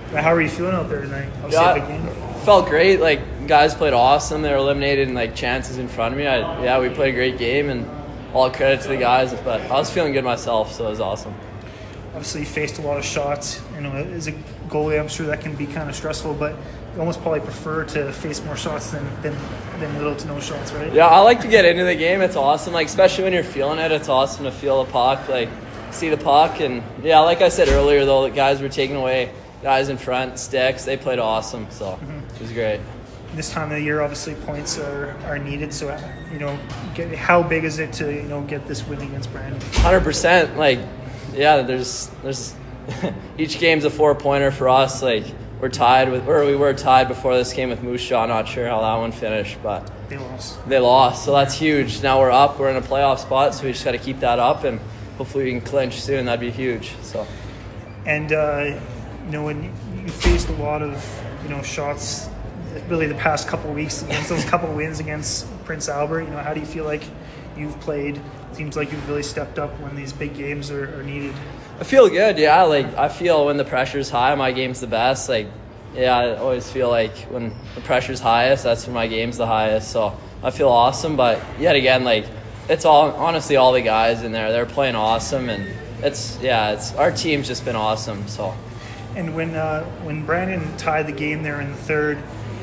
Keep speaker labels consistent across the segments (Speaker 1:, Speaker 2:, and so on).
Speaker 1: How are you feeling out there tonight? Obviously a big game.
Speaker 2: Felt great. Like, guys played awesome. They were eliminated in like chances in front of me. We played a great game, and all credit to the guys. But I was feeling good myself, so it was awesome.
Speaker 1: Obviously, you faced a lot of shots. As a goalie, I'm sure that can be kind of stressful, but you almost probably prefer to face more shots than little to no shots, right?
Speaker 2: Yeah, I like to get into the game. It's awesome. Like, especially when you're feeling it, it's awesome to feel the puck, like see the puck. And yeah, like I said earlier, though, the guys were taking away guys in front, sticks. They played awesome, so it was great.
Speaker 1: This time of the year, obviously, points are needed. So, how big is it to get this win against Brandon?
Speaker 2: 100%. Like, yeah, there's each game's a 4-pointer for us. Like, we were tied before this game with Moose Jaw. Not sure how that one finished, but they lost, so that's huge. Now we're up. We're in a playoff spot, so we just got to keep that up, and hopefully we can clinch soon. That'd be huge. So,
Speaker 1: and when you faced a lot of shots, really the past couple of weeks against those couple of wins against Prince Albert, how do you feel like you've played? It seems like you've really stepped up when these big games are needed.
Speaker 2: I feel good, yeah. Like, I feel when the pressure's high, my game's the best. Like, yeah, I always feel like when the pressure's highest, that's when my game's the highest. So I feel awesome. But yet again, like, it's honestly all the guys in there. They're playing awesome, and it's our team's just been awesome. So.
Speaker 1: And when Brandon tied the game there in the third,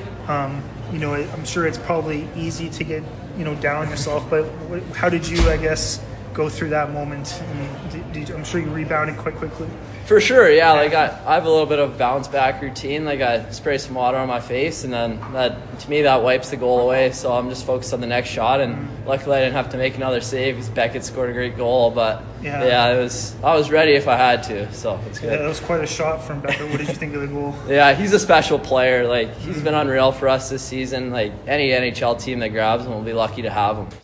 Speaker 1: I'm sure it's probably easy to get down on yourself. But how did you, I guess, go through that moment? I'm sure you rebounded quite quickly.
Speaker 2: For sure, yeah. Like, I have a little bit of bounce back routine. Like, I spray some water on my face, and then that wipes the goal away. So I'm just focused on the next shot, and luckily I didn't have to make another save because Beckett scored a great goal. But I was ready if I had to. So it's good.
Speaker 1: Yeah, that was quite a shot from Beckett. What did you think of the goal?
Speaker 2: Yeah, he's a special player. Like, he's been unreal for us this season. Like, any NHL team that grabs him will be lucky to have him.